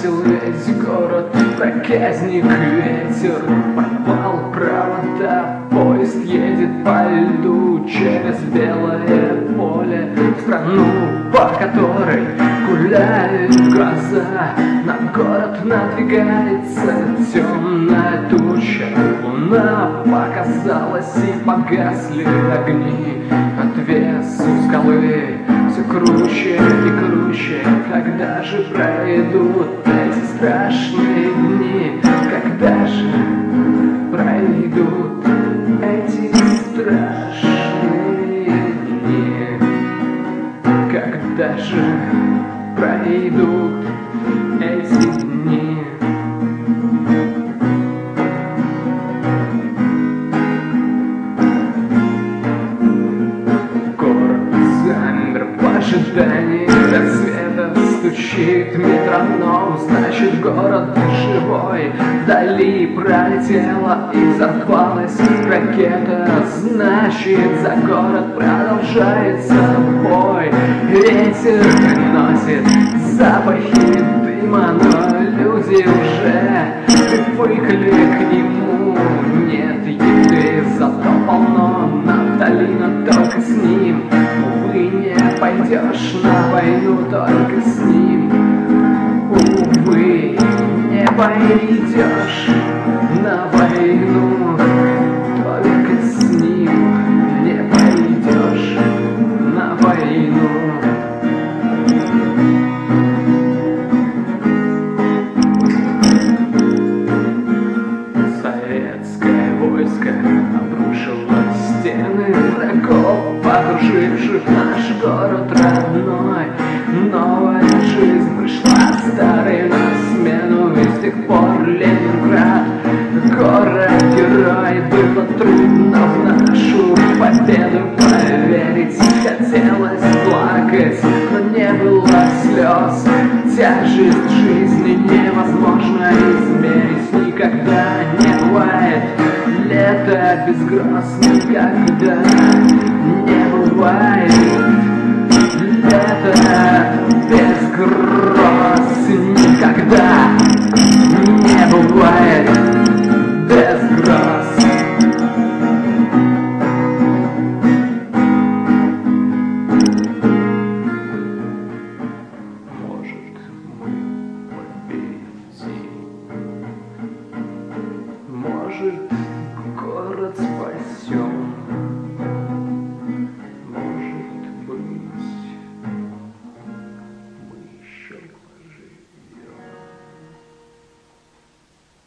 Украсил весь город проказник, ветер порвал провода. Поезд едет по льду через белое поле, в страну, по которой гуляет гроза. На город надвигается темная туча, луна показалась и погасли огни. Отвес у скалы все круче и круче. Когда же пройдут эти страшные дни? Когда же пройдут эти страшные дни? Когда же пройдут эти дни? В ожидании рассвета стучит метроном. Значит, город живой. Вдали пролетела и взорвалась ракета. Значит, за город продолжается бой. Ветер приносит запахи дыма, но люди уже привыкли к нему. Нет еды, зато полно нафталина, только с ним. Увы, не пойдешь на войну только с ним. Увы, не пойдешь на войну только с ним. Не пойдешь на войну. Советское войско обрушило стены врагов, окруживших наш город родной. Новая жизнь пришла старой на смену, и с тех пор Ленинград город-герой. Было трудно в нашу победу поверить, хотелось плакать, но не было слез. Тяжесть жизни невозможно измерить, никогда не бывает лето без гроз, никогда не бывает лето без гроз, никогда не бывает без гроз. Может, мы победим, может, город спасем.